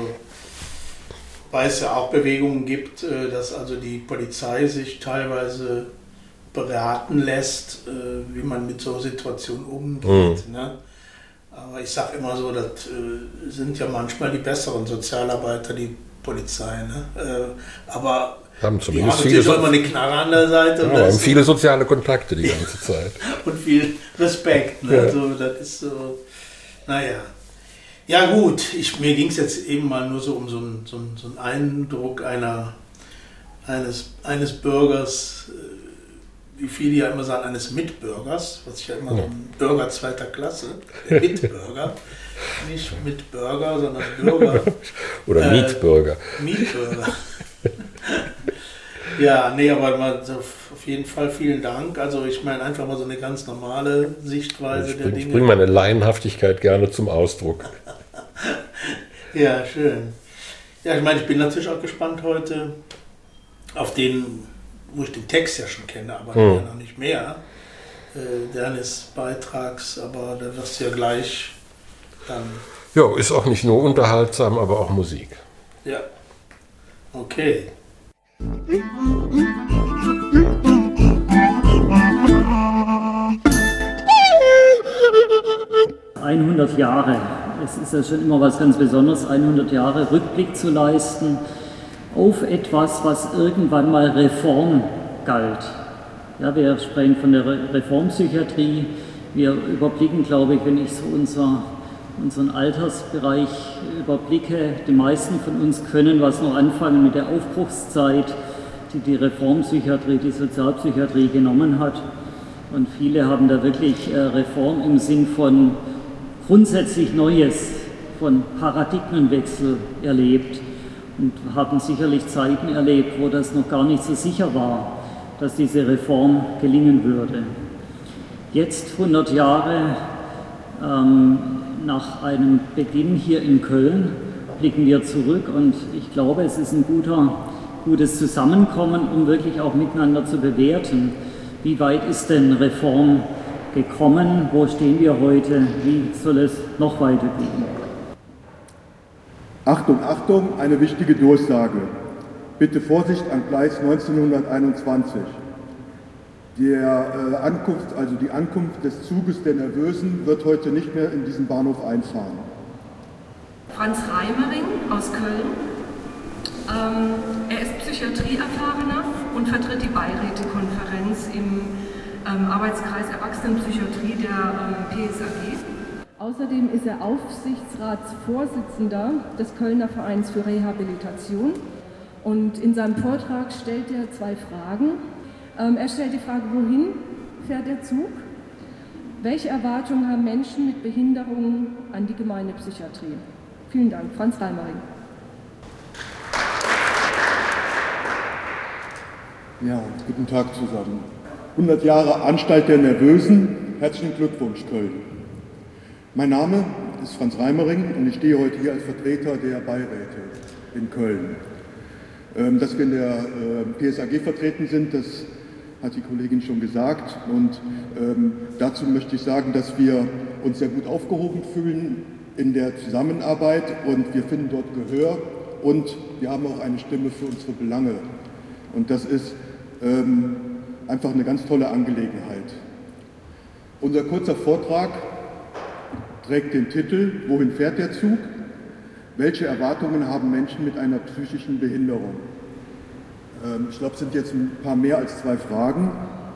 weil es ja auch Bewegungen gibt, dass also die Polizei sich teilweise beraten lässt, wie man mit so Situationen umgeht. Mhm. Ne? Aber ich sage immer so, das sind ja manchmal die besseren Sozialarbeiter, die Polizei. Ne? Aber haben die haben natürlich auch immer eine Knarre an der Seite. Ja, und haben viele soziale Kontakte die ganze Zeit. Und viel Respekt. Ne? Ja. Also, das ist so, naja. Ja gut, ich, mir ging es jetzt eben mal nur so um so einen, so einen, so einen Eindruck einer, eines, eines Bürgers, wie viele ja immer sagen, eines Mitbürgers, was ich ja immer ja. so ein Bürger zweiter Klasse, Mitbürger, nicht Mitbürger, sondern Bürger. Oder äh, Mietbürger. Mietbürger. Ja, nee, aber mal so auf jeden Fall vielen Dank. Also ich meine einfach mal so eine ganz normale Sichtweise ich der bring, Dinge. Ich bringe meine Laienhaftigkeit gerne zum Ausdruck. Ja, schön. Ja, ich meine, ich bin natürlich auch gespannt heute auf den, wo ich den Text ja schon kenne, aber hm. ja noch nicht mehr, äh, deines Beitrags, aber da wirst du ja gleich dann... Ja, ist auch nicht nur unterhaltsam, aber auch Musik. Ja, okay. hundert Jahre. Es ist ja schon immer was ganz Besonderes, hundert Jahre Rückblick zu leisten auf etwas, was irgendwann mal Reform galt. Ja, wir sprechen von der Reformpsychiatrie. Wir überblicken, glaube ich, wenn ich so unser, unseren Altersbereich überblicke, die meisten von uns können was noch anfangen mit der Aufbruchszeit, die die Reformpsychiatrie, die Sozialpsychiatrie genommen hat. Und viele haben da wirklich Reform im Sinn von grundsätzlich Neues, von Paradigmenwechsel erlebt und haben sicherlich Zeiten erlebt, wo das noch gar nicht so sicher war, dass diese Reform gelingen würde. Jetzt, hundert Jahre ähm, nach einem Beginn hier in Köln, blicken wir zurück und ich glaube, es ist ein guter, gutes Zusammenkommen, um wirklich auch miteinander zu bewerten, wie weit ist denn Reform gekommen, wo stehen wir heute, wie soll es noch weitergehen? Achtung, Achtung, eine wichtige Durchsage. Bitte Vorsicht am Gleis neunzehnhunderteinundzwanzig. Der, äh, Ankunft, also die Ankunft des Zuges der Nervösen wird heute nicht mehr in diesen Bahnhof einfahren. Franz Reimering aus Köln. Ähm, er ist Psychiatrieerfahrener und vertritt die Beirätekonferenz im ähm, Arbeitskreis Erwachsenenpsychiatrie der ähm, P S A G. Außerdem ist er Aufsichtsratsvorsitzender des Kölner Vereins für Rehabilitation und in seinem Vortrag stellt er zwei Fragen. Ähm, er stellt die Frage, wohin fährt der Zug? Welche Erwartungen haben Menschen mit Behinderungen an die gemeine Psychiatrie? Vielen Dank, Franz Reimering. Ja, guten Tag zusammen. hundert Jahre Anstalt der Nervösen. Herzlichen Glückwunsch, Köln. Mein Name ist Franz Reimering und ich stehe heute hier als Vertreter der Beiräte in Köln. Dass wir in der P S A G vertreten sind, das hat die Kollegin schon gesagt. Und dazu möchte ich sagen, dass wir uns sehr gut aufgehoben fühlen in der Zusammenarbeit und wir finden dort Gehör und wir haben auch eine Stimme für unsere Belange. Und das ist ähm, einfach eine ganz tolle Angelegenheit. Unser kurzer Vortrag trägt den Titel „Wohin fährt der Zug? Welche Erwartungen haben Menschen mit einer psychischen Behinderung?" Ähm, ich glaube, es sind jetzt ein paar mehr als zwei Fragen.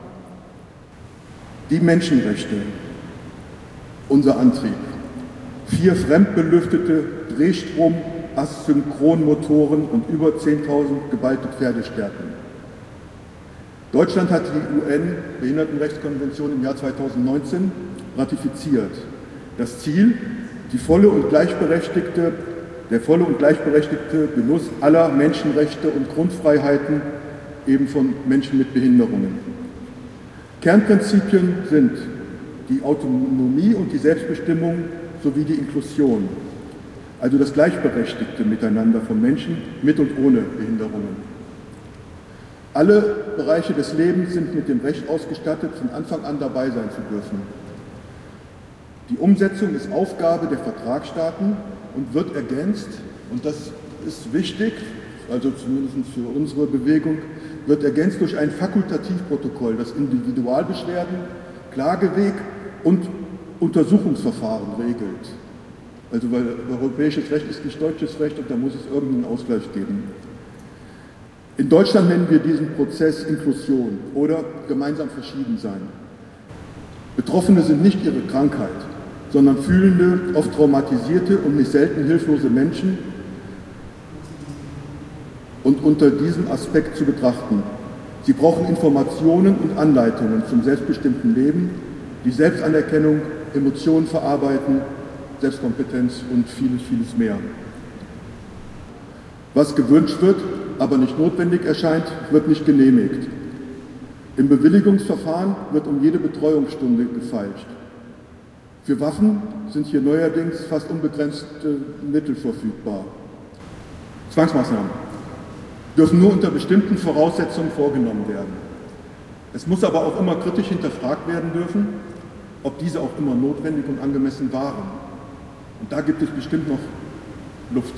Die Menschenrechte, unser Antrieb. Vier fremdbelüftete Drehstrom Asynchronmotoren und über zehntausend geballte Pferdestärken. Deutschland hat die U N-Behindertenrechtskonvention im Jahr zweitausendneunzehn ratifiziert. Das Ziel, die volle und gleichberechtigte, der volle und gleichberechtigte Genuss aller Menschenrechte und Grundfreiheiten, eben von Menschen mit Behinderungen. Kernprinzipien sind die Autonomie und die Selbstbestimmung sowie die Inklusion. Also das gleichberechtigte Miteinander von Menschen mit und ohne Behinderungen. Alle Bereiche des Lebens sind mit dem Recht ausgestattet, von Anfang an dabei sein zu dürfen. Die Umsetzung ist Aufgabe der Vertragsstaaten und wird ergänzt, und das ist wichtig, also zumindest für unsere Bewegung, wird ergänzt durch ein Fakultativprotokoll, das Individualbeschwerden, Klageweg und Untersuchungsverfahren regelt. Also weil europäisches Recht ist nicht deutsches Recht und da muss es irgendeinen Ausgleich geben. In Deutschland nennen wir diesen Prozess Inklusion oder gemeinsam verschieden sein. Betroffene sind nicht ihre Krankheit, sondern fühlende, oft traumatisierte und nicht selten hilflose Menschen und unter diesem Aspekt zu betrachten. Sie brauchen Informationen und Anleitungen zum selbstbestimmten Leben, die Selbstanerkennung, Emotionen verarbeiten, Selbstkompetenz und vieles, vieles mehr. Was gewünscht wird, aber nicht notwendig erscheint, wird nicht genehmigt. Im Bewilligungsverfahren wird um jede Betreuungsstunde gefeilscht. Für Waffen sind hier neuerdings fast unbegrenzte Mittel verfügbar. Zwangsmaßnahmen dürfen nur unter bestimmten Voraussetzungen vorgenommen werden. Es muss aber auch immer kritisch hinterfragt werden dürfen, ob diese auch immer notwendig und angemessen waren. Und da gibt es bestimmt noch Luft.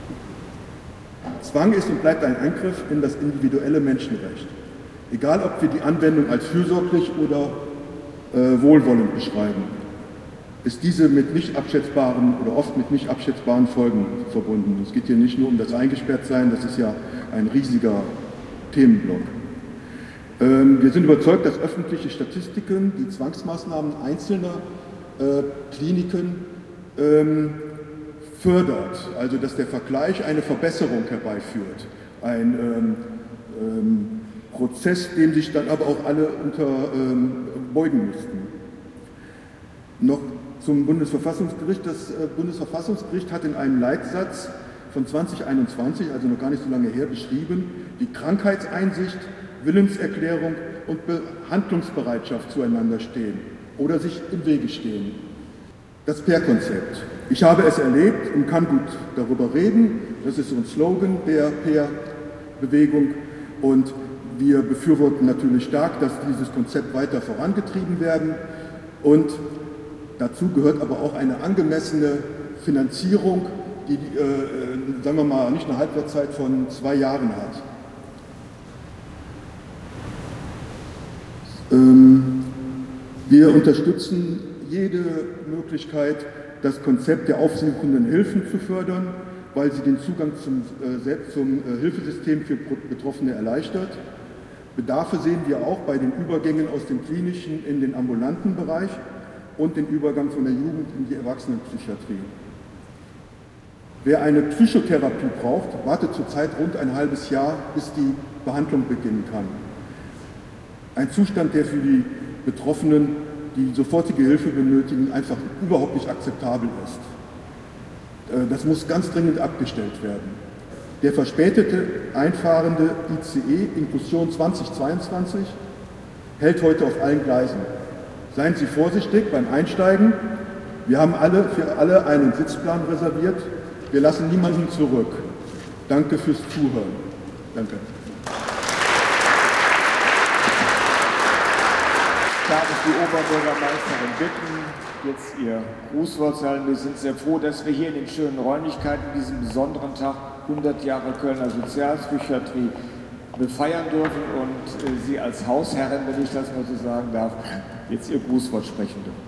Zwang ist und bleibt ein Eingriff in das individuelle Menschenrecht. Egal, ob wir die Anwendung als fürsorglich oder äh, wohlwollend beschreiben, ist diese mit nicht abschätzbaren oder oft mit nicht abschätzbaren Folgen verbunden. Es geht hier nicht nur um das Eingesperrtsein, das ist ja ein riesiger Themenblock. Ähm, wir sind überzeugt, dass öffentliche Statistiken die Zwangsmaßnahmen einzelner äh, Kliniken ähm, fördert, also dass der Vergleich eine Verbesserung herbeiführt, ein ähm, ähm, Prozess, dem sich dann aber auch alle unterbeugen ähm, müssten. Noch zum Bundesverfassungsgericht. Das äh, Bundesverfassungsgericht hat in einem Leitsatz von zweitausendeinundzwanzig, also noch gar nicht so lange her, beschrieben, die Krankheitseinsicht, Willenserklärung und Behandlungsbereitschaft zueinander stehen oder sich im Wege stehen. Das Peer-Konzept. Ich habe es erlebt und kann gut darüber reden. Das ist so ein Slogan der Peer-Bewegung und wir befürworten natürlich stark, dass dieses Konzept weiter vorangetrieben werden und dazu gehört aber auch eine angemessene Finanzierung, die, äh, sagen wir mal, nicht eine Halbwertszeit von zwei Jahren hat. Ähm, wir unterstützen jede Möglichkeit, das Konzept der aufsuchenden Hilfen zu fördern, weil sie den Zugang zum, äh, zum äh, Hilfesystem für Betroffene erleichtert. Bedarfe sehen wir auch bei den Übergängen aus dem klinischen in den ambulanten Bereich und den Übergang von der Jugend in die Erwachsenenpsychiatrie. Wer eine Psychotherapie braucht, wartet zurzeit rund ein halbes Jahr, bis die Behandlung beginnen kann. Ein Zustand, der für die Betroffenen, die sofortige Hilfe benötigen, einfach überhaupt nicht akzeptabel ist. Das muss ganz dringend abgestellt werden. Der verspätete, einfahrende I C E Inklusion zweitausendzweiundzwanzig hält heute auf allen Gleisen. Seien Sie vorsichtig beim Einsteigen. Wir haben alle, für alle einen Sitzplan reserviert. Wir lassen niemanden zurück. Danke fürs Zuhören. Danke. Darf ich die Oberbürgermeisterin bitten, jetzt ihr Grußwort zu halten. Wir sind sehr froh, dass wir hier in den schönen Räumlichkeiten diesen besonderen Tag hundert Jahre Kölner Sozialpsychiatrie befeiern dürfen und äh, Sie als Hausherrin, wenn ich das mal so sagen darf, jetzt Ihr Grußwort sprechen dürfen.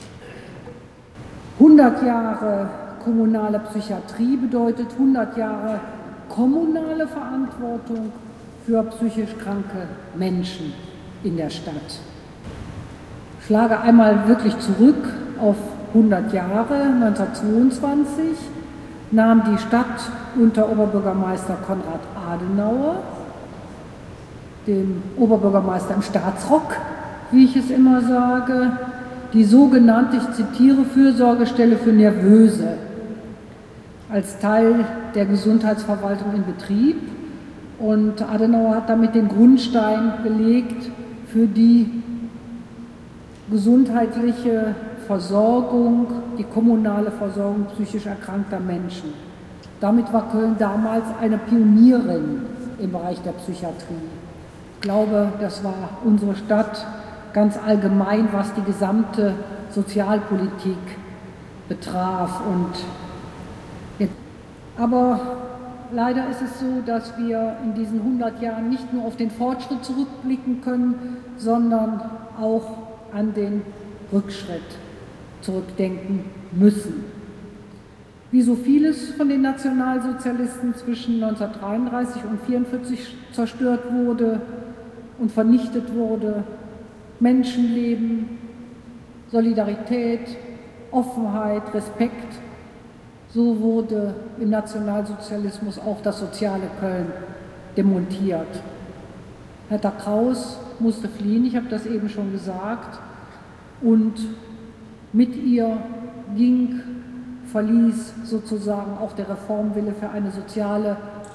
hundert Jahre kommunale Psychiatrie bedeutet hundert Jahre kommunale Verantwortung für psychisch kranke Menschen in der Stadt. Ich schlage einmal wirklich zurück auf hundert Jahre. neunzehnhundertzweiundzwanzig nahm die Stadt unter Oberbürgermeister Konrad Adenauer, dem Oberbürgermeister im Staatsrock, wie ich es immer sage, die sogenannte, ich zitiere, Fürsorgestelle für Nervöse als Teil der Gesundheitsverwaltung in Betrieb. Und Adenauer hat damit den Grundstein gelegt für die gesundheitliche Versorgung, die kommunale Versorgung psychisch erkrankter Menschen. Damit war Köln damals eine Pionierin im Bereich der Psychiatrie. Ich glaube, das war unsere Stadt ganz allgemein, was die gesamte Sozialpolitik betraf. Und jetzt, aber leider ist es so, dass wir in diesen hundert Jahren nicht nur auf den Fortschritt zurückblicken können, sondern auch an den Rückschritt zurückdenken müssen. Wie so vieles von den Nationalsozialisten zwischen neunzehnhundertdreiunddreißig und neunzehnhundertvierundvierzig zerstört wurde und vernichtet wurde, Menschenleben, Solidarität, Offenheit, Respekt, so wurde im Nationalsozialismus auch das soziale Köln demontiert. Hertha Kraus musste fliehen, ich habe das eben schon gesagt, und mit ihr ging, verließ sozusagen auch der Reformwille für eine soziale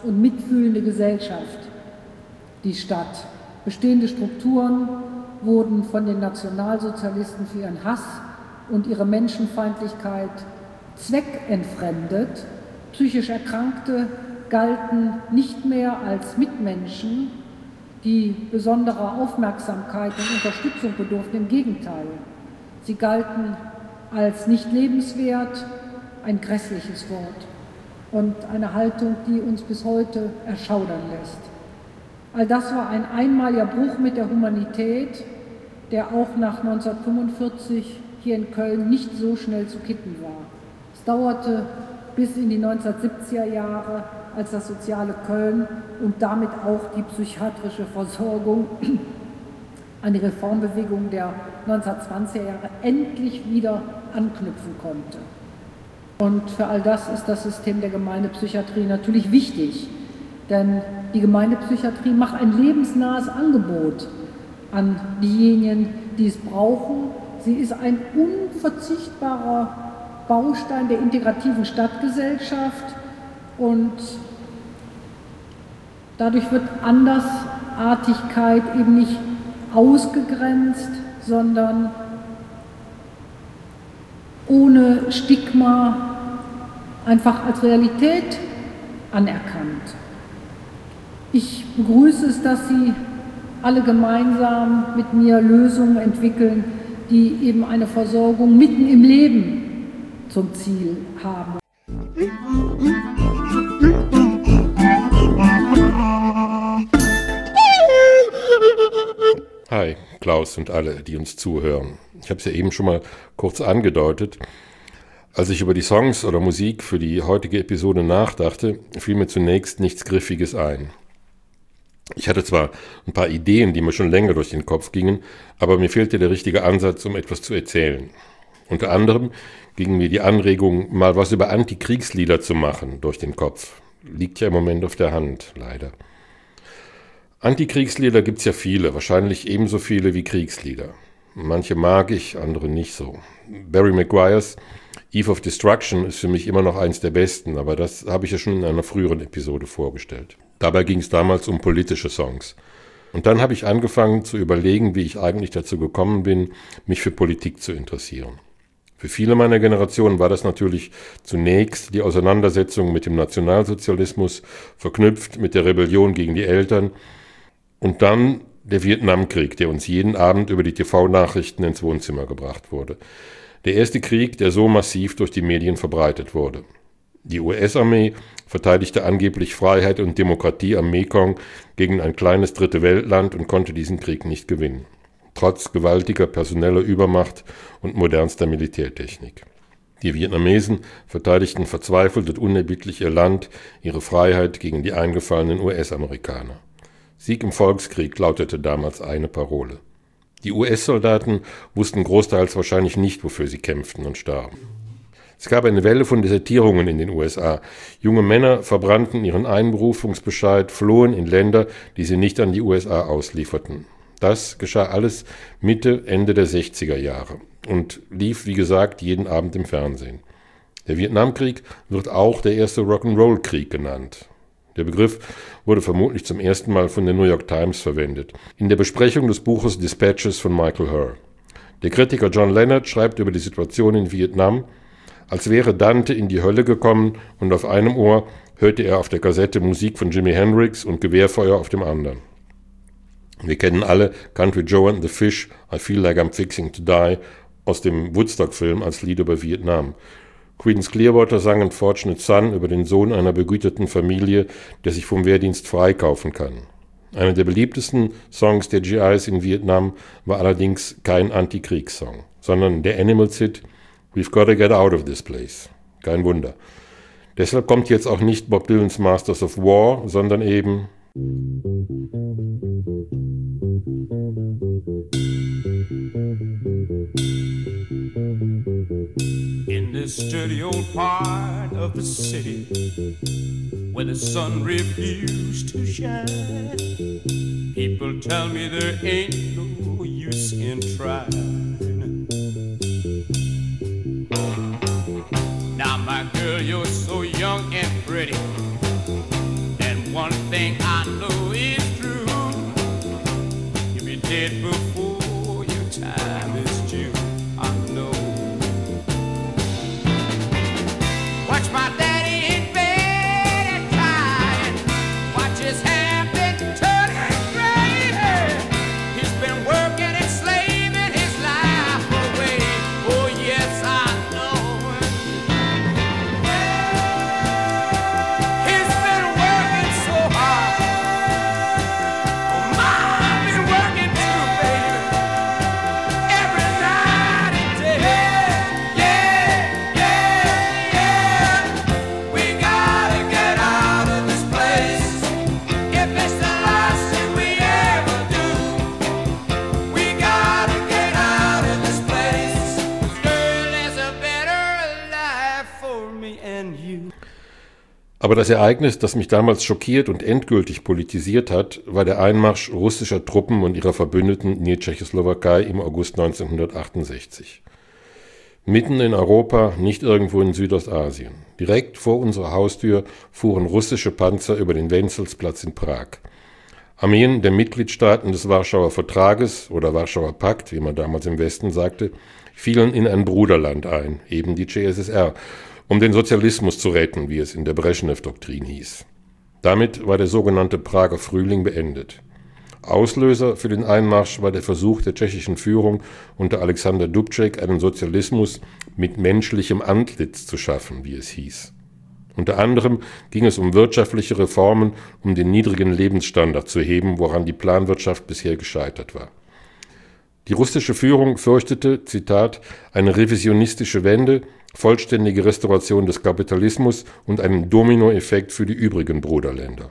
und mitfühlende Gesellschaft die Stadt. Bestehende Strukturen wurden von den Nationalsozialisten für ihren Hass und ihre Menschenfeindlichkeit zweckentfremdet. Psychisch Erkrankte galten nicht mehr als Mitmenschen, die besonderer Aufmerksamkeit und Unterstützung bedurften. Im Gegenteil, sie galten als nicht lebenswert, ein grässliches Wort und eine Haltung, die uns bis heute erschaudern lässt. All das war ein einmaliger Bruch mit der Humanität, der auch nach neunzehnhundertfünfundvierzig hier in Köln nicht so schnell zu kitten war. Es dauerte bis in die neunzehnhundertsiebziger Jahre, als das soziale Köln und damit auch die psychiatrische Versorgung an die Reformbewegung der neunzehnhundertzwanziger Jahre endlich wieder anknüpfen konnte. Und für all das ist das System der Gemeindepsychiatrie natürlich wichtig, denn die Gemeindepsychiatrie macht ein lebensnahes Angebot an diejenigen, die es brauchen. Sie ist ein unverzichtbarer Baustein der integrativen Stadtgesellschaft und dadurch wird Andersartigkeit eben nicht ausgegrenzt, sondern ohne Stigma einfach als Realität anerkannt. Ich begrüße es, dass Sie alle gemeinsam mit mir Lösungen entwickeln, die eben eine Versorgung mitten im Leben zum Ziel haben. Hi, Klaus und alle, die uns zuhören. Ich habe es ja eben schon mal kurz angedeutet. Als ich über die Songs oder Musik für die heutige Episode nachdachte, fiel mir zunächst nichts Griffiges ein. Ich hatte zwar ein paar Ideen, die mir schon länger durch den Kopf gingen, aber mir fehlte der richtige Ansatz, um etwas zu erzählen. Unter anderem ging mir die Anregung, mal was über Antikriegslieder zu machen, durch den Kopf. Liegt ja im Moment auf der Hand, leider. Antikriegslieder gibt's ja viele, wahrscheinlich ebenso viele wie Kriegslieder. Manche mag ich, andere nicht so. Barry Maguires Eve of Destruction ist für mich immer noch eins der besten, aber das habe ich ja schon in einer früheren Episode vorgestellt. Dabei ging es damals um politische Songs. Und dann habe ich angefangen zu überlegen, wie ich eigentlich dazu gekommen bin, mich für Politik zu interessieren. Für viele meiner Generation war das natürlich zunächst die Auseinandersetzung mit dem Nationalsozialismus, verknüpft mit der Rebellion gegen die Eltern, und dann der Vietnamkrieg, der uns jeden Abend über die T V-Nachrichten ins Wohnzimmer gebracht wurde. Der erste Krieg, der so massiv durch die Medien verbreitet wurde. Die U S-Armee verteidigte angeblich Freiheit und Demokratie am Mekong gegen ein kleines dritte Weltland und konnte diesen Krieg nicht gewinnen. Trotz gewaltiger personeller Übermacht und modernster Militärtechnik. Die Vietnamesen verteidigten verzweifelt und unerbittlich ihr Land, ihre Freiheit gegen die eingefallenen U S-Amerikaner. Sieg im Volkskrieg lautete damals eine Parole. Die U S-Soldaten wussten großteils wahrscheinlich nicht, wofür sie kämpften und starben. Es gab eine Welle von Desertierungen in den U S A. Junge Männer verbrannten ihren Einberufungsbescheid, flohen in Länder, die sie nicht an die U S A auslieferten. Das geschah alles Mitte, Ende der sechziger Jahre und lief, wie gesagt, jeden Abend im Fernsehen. Der Vietnamkrieg wird auch der erste Rock'n'Roll-Krieg genannt. Der Begriff wurde vermutlich zum ersten Mal von der New York Times verwendet, in der Besprechung des Buches Dispatches von Michael Herr. Der Kritiker John Leonard schreibt über die Situation in Vietnam, als wäre Dante in die Hölle gekommen und auf einem Ohr hörte er auf der Kassette Musik von Jimi Hendrix und Gewehrfeuer auf dem anderen. Wir kennen alle Country Joe and the Fish, I Feel Like I'm Fixing to Die, aus dem Woodstock-Film als Lied über Vietnam. Creedence Clearwater sang Unfortunate Son über den Sohn einer begüterten Familie, der sich vom Wehrdienst freikaufen kann. Einer der beliebtesten Songs der G Is in Vietnam war allerdings kein Antikriegssong, sondern der Animals-Hit We've Gotta Get Out of This Place. Kein Wunder. Deshalb kommt jetzt auch nicht Bob Dylans Masters of War, sondern eben in this dirty old part of the city where the sun refused to shine, people tell me there ain't no use in trying. Now my girl, you're so young and pretty, and dead before your time is due. I know. Watch my daddy in bed and crying. Watch his hair been turning gray. He's been working and slaving his life away. Oh yes, I know. He's been working so hard. Oh, Mom been working too, baby. Every night and day. Yeah, yeah, yeah. We gotta get out of this place. If it's the last thing we ever do, we gotta get out of this place. Girl, there's a better life for me and you. Aber das Ereignis, das mich damals schockiert und endgültig politisiert hat, war der Einmarsch russischer Truppen und ihrer Verbündeten in die Tschechoslowakei im August neunzehnhundertachtundsechzig. Mitten in Europa, nicht irgendwo in Südostasien. Direkt vor unserer Haustür fuhren russische Panzer über den Wenzelsplatz in Prag. Armeen der Mitgliedstaaten des Warschauer Vertrages oder Warschauer Pakt, wie man damals im Westen sagte, fielen in ein Bruderland ein, eben die C S S R, um den Sozialismus zu retten, wie es in der Breschnew-Doktrin hieß. Damit war der sogenannte Prager Frühling beendet. Auslöser für den Einmarsch war der Versuch der tschechischen Führung unter Alexander Dubček, einen Sozialismus mit menschlichem Antlitz zu schaffen, wie es hieß. Unter anderem ging es um wirtschaftliche Reformen, um den niedrigen Lebensstandard zu heben, woran die Planwirtschaft bisher gescheitert war. Die russische Führung fürchtete, Zitat, eine revisionistische Wende, vollständige Restauration des Kapitalismus und einen Dominoeffekt für die übrigen Bruderländer.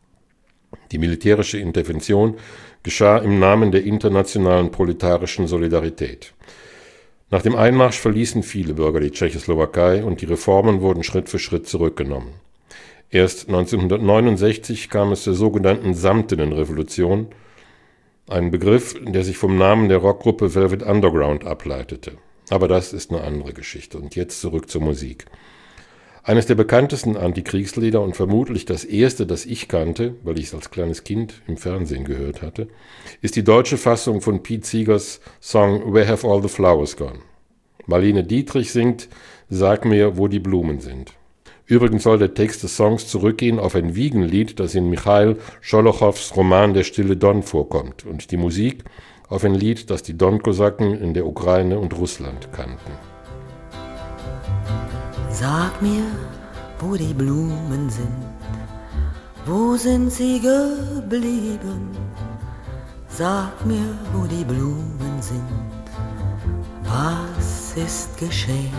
Die militärische Intervention geschah im Namen der internationalen proletarischen Solidarität. Nach dem Einmarsch verließen viele Bürger die Tschechoslowakei und die Reformen wurden Schritt für Schritt zurückgenommen. Erst neunzehnhundertneunundsechzig kam es zur sogenannten Samtenen Revolution, ein Begriff, der sich vom Namen der Rockgruppe Velvet Underground ableitete. Aber das ist eine andere Geschichte. Und jetzt zurück zur Musik. Eines der bekanntesten Antikriegslieder und vermutlich das erste, das ich kannte, weil ich es als kleines Kind im Fernsehen gehört hatte, ist die deutsche Fassung von Pete Seegers Song Where Have All the Flowers Gone? Marlene Dietrich singt Sag mir, wo die Blumen sind. Übrigens soll der Text des Songs zurückgehen auf ein Wiegenlied, das in Michail Scholochows Roman Der stille Don vorkommt, und die Musik auf ein Lied, das die Don-Kosaken in der Ukraine und Russland kannten. Sag mir, wo die Blumen sind, wo sind sie geblieben? Sag mir, wo die Blumen sind, was ist geschehen?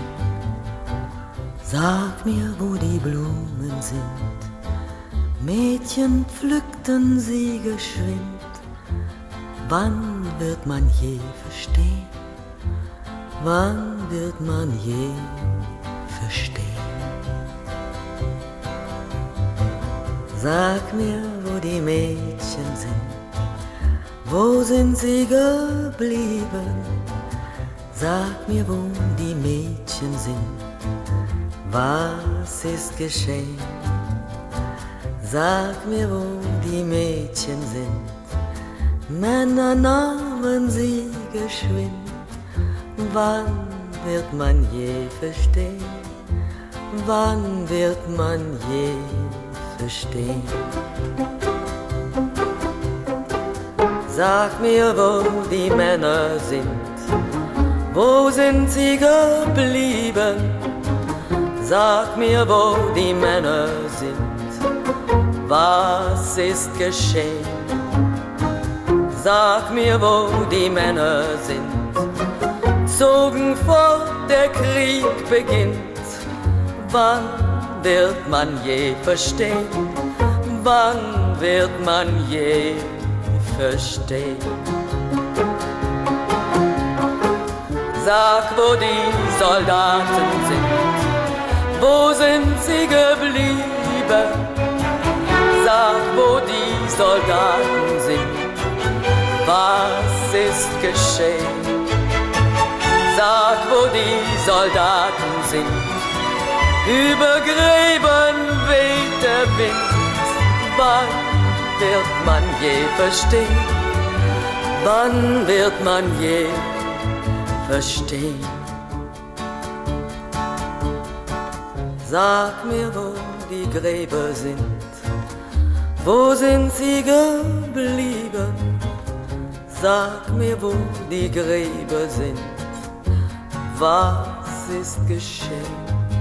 Sag mir, wo die Blumen sind, Mädchen pflückten sie geschwind. Wann wird man je verstehen? Wann wird man je verstehen? Sag mir, wo die Mädchen sind, wo sind sie geblieben? Sag mir, wo die Mädchen sind, was ist geschehen? Sag mir, wo die Mädchen sind, Männer nahmen sie geschwind. Wann wird man je verstehen? Wann wird man je verstehen? Sag mir, wo die Männer sind, wo sind sie geblieben? Sag mir, wo die Männer sind, was ist geschehen? Sag mir, wo die Männer sind, zogen fort, der Krieg beginnt. Wann wird man je verstehen? Wann wird man je verstehen? Sag, wo die Soldaten sind, wo sind sie geblieben? Sag, wo die Soldaten sind, was ist geschehen? Sag, wo die Soldaten sind, über Gräben weht der Wind. Wann wird man je verstehen? wann wird man je verstehen? Sag mir, wo die Gräber sind, wo sind sie geblieben? Sag mir, wo die Gräber sind, was ist geschehen?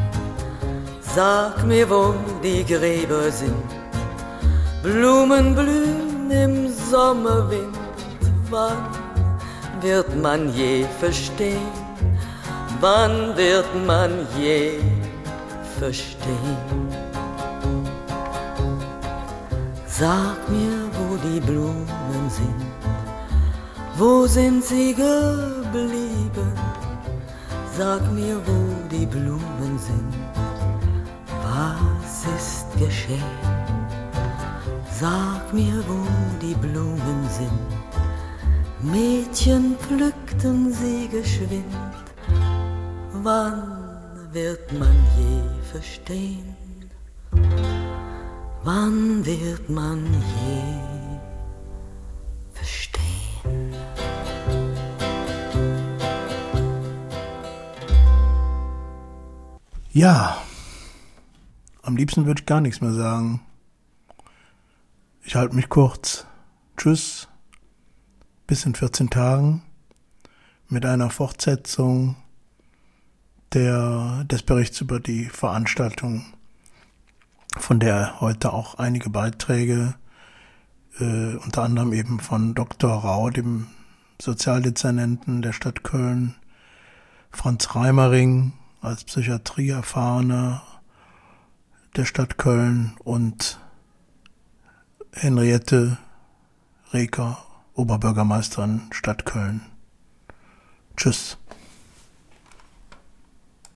Sag mir, wo die Gräber sind, Blumen blühen im Sommerwind, wann wird man je verstehen? Wann wird man je verstehen? Sag mir, wo die Blumen sind, wo sind sie geblieben? Sag mir, wo die Blumen sind, was ist geschehen? Sag mir, wo die Blumen sind, Mädchen pflückten sie geschwind, wann wird man je verstehen? Wann wird man je verstehen? Ja, am liebsten würde ich gar nichts mehr sagen. Ich halte mich kurz. Tschüss, bis in vierzehn Tagen mit einer Fortsetzung der, des Berichts über die Veranstaltung, von der heute auch einige Beiträge, äh, unter anderem eben von Doktor Rau, dem Sozialdezernenten der Stadt Köln, Franz Reimering als Psychiatrieerfahrener der Stadt Köln und Henriette Reker, Oberbürgermeisterin Stadt Köln. Tschüss.